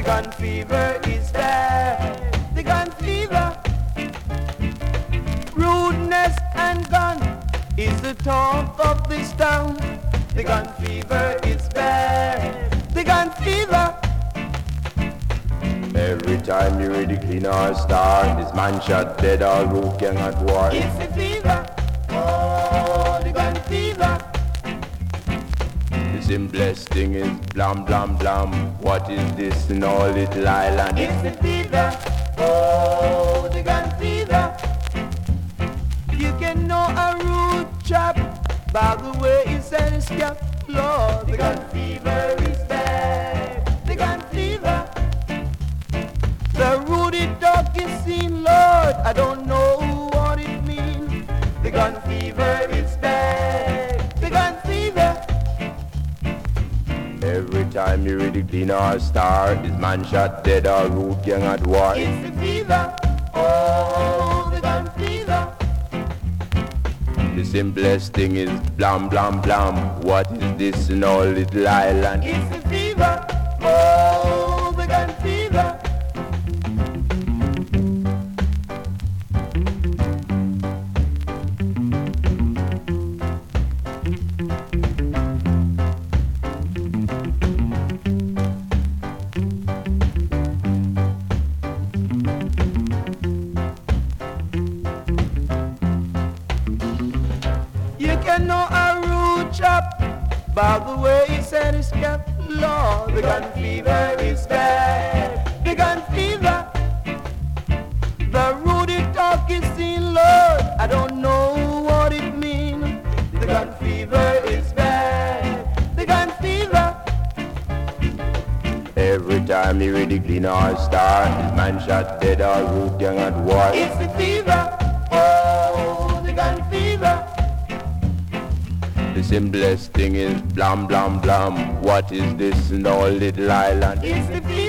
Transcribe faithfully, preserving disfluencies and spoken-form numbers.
gun fever is there. The gun fever. Rudeness and gun is the talk of this town. The gun fever is bad. The gun fever. Every time you read the clean or star, this man shot dead or root gang at war. It's the fever. Oh, the gun fever. The simplest thing is blam blam blam. What is this in our little island? It's the fever. Oh, the gun fever. You can know a rude chap by the way he said his cap. Lord, the gun fever is bad. The gun fever. The ruddy dog is seen, Lord. I don't know what it means. The gun fever is bad. The gun fever. Every time you read the clean or star, this man shot dead or root gang at war. It's the fever. Oh, the gun fever. The simplest thing is blam blam blam. What is this in our little island? It's the fever. Oh, the gun fever. You can know a rude chap by the way he said his cap. Lord, the gun fever is bad. The gun fever. The ruddy talk is seen, Lord. I don't know what it means. The gun fever is bad. The gun fever. Every time you read the clean or star, this man shot dead or root gang at war. It's the fever. Oh, the gun fever. The simplest thing is blam blam blam. What is this in our little island? It's the fever.